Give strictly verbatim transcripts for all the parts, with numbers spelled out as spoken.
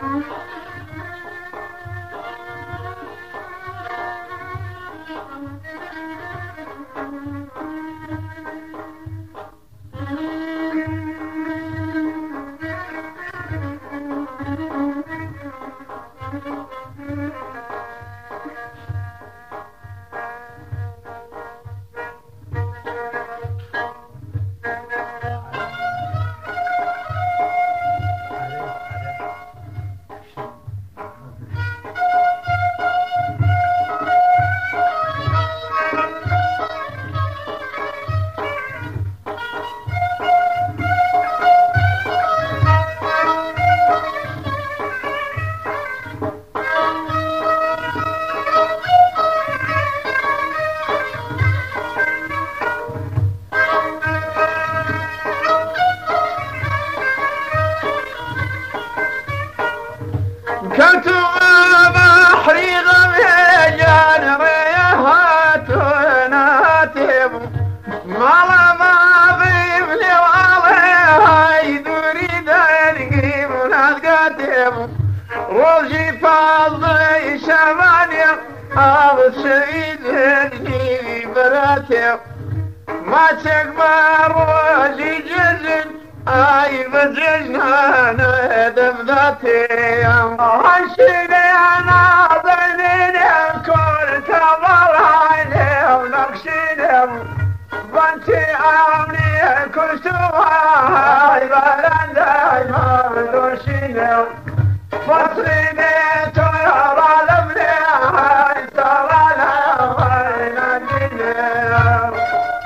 كنت بحري غميجان ريهات وناتب ما ما ضيفني وعليها يدوري دلقي مناد قاتب روجي فاضي شمانيا هذا الشهيد هدني براتب ما تكبر روجي جزن اي بججنا ندم ذاتي عشيني انا ظنيني كل تضرعني ونقشيني بنتي عمني كل سواي بلندي ما بدوشيني فصليني ترى لبني ترى لبني نجيني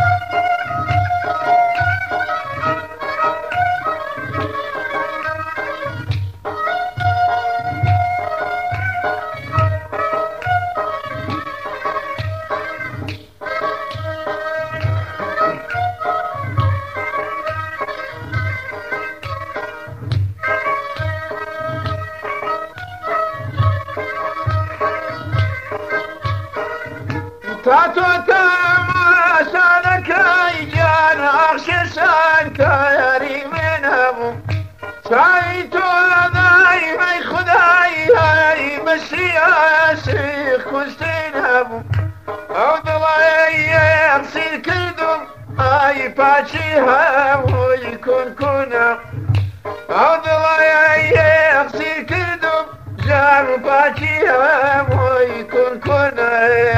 تاتو تماشانك ايجان اغششانك يا ريمين ابو سايتو دايما خداي هاي مسيا شيخ كنستين ابو او ضلاي يغسل كدو اي باشيها ويكون كنا او ضلاي يغسل كدو جار باشيها ويكون كنا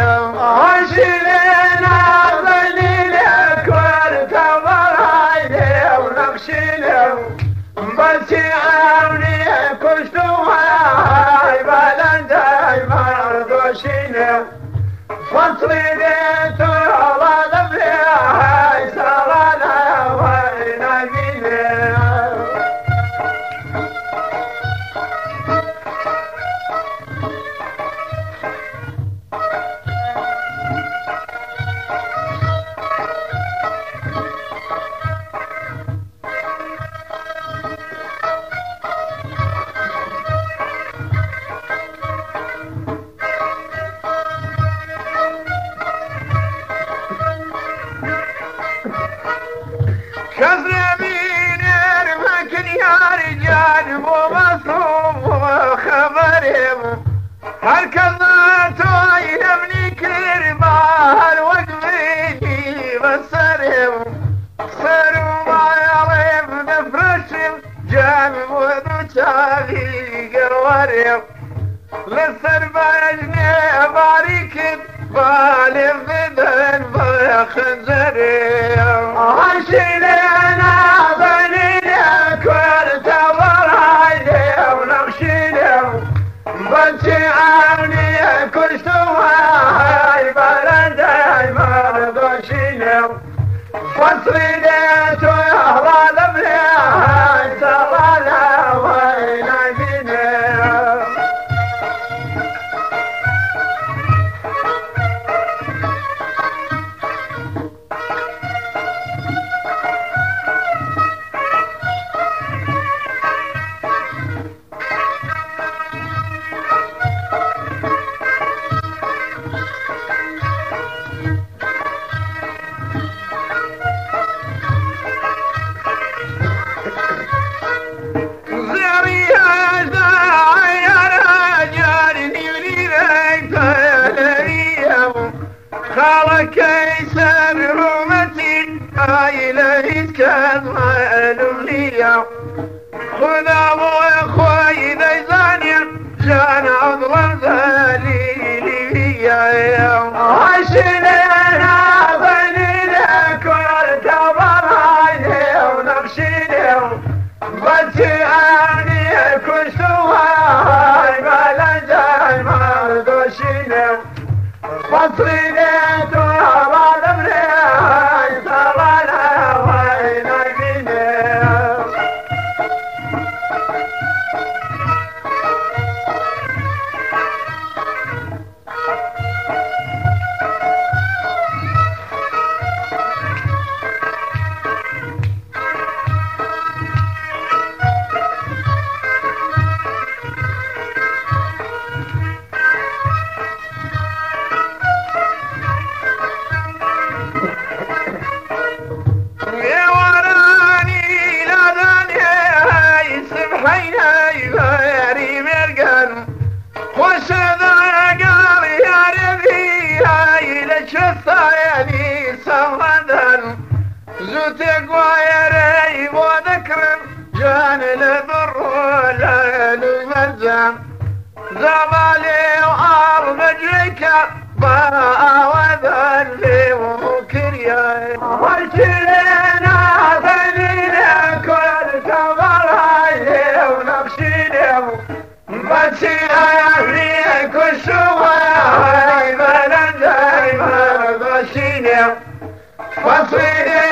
عشينا ظنينا كل تضرعي ونقشينا بنتي عمني كل سواي بلندي مرضوشينا فصلي ديتو على لبني سرانا ويناقينا هالكذا توينبني كرما هالوقفيني بسرم صاروا ما يعرف نفرشم جامم وذو تاغي قرورم للسرباجني باريكب بالي بدن بخنزرم عشينا بنينا كل تضرعي ونقشينا بنتي عمني كل سواي بلندي مرضوشيني فصلي ديتو يهرى لبني سرانا ويناقيني كيسر رومتي إلهي كان الأمنية خذ أبو إخوي ذي زانية جان عضلا ذليلي فيا عشنا بنينا كل تبرعي ونقشينا بتعاني كل سواي بلا جاي مردوشينا فصلينا تراب الأبناء صبرنا وين بينا زوتك ويري وذكر جان البر ولا المرجان زبالي وعرض مجريك باء وذلي ومكريا وشلينا بنينا كل كبراي ونقشينا بسينا في كل شوى بلد دايما بشينا فصينا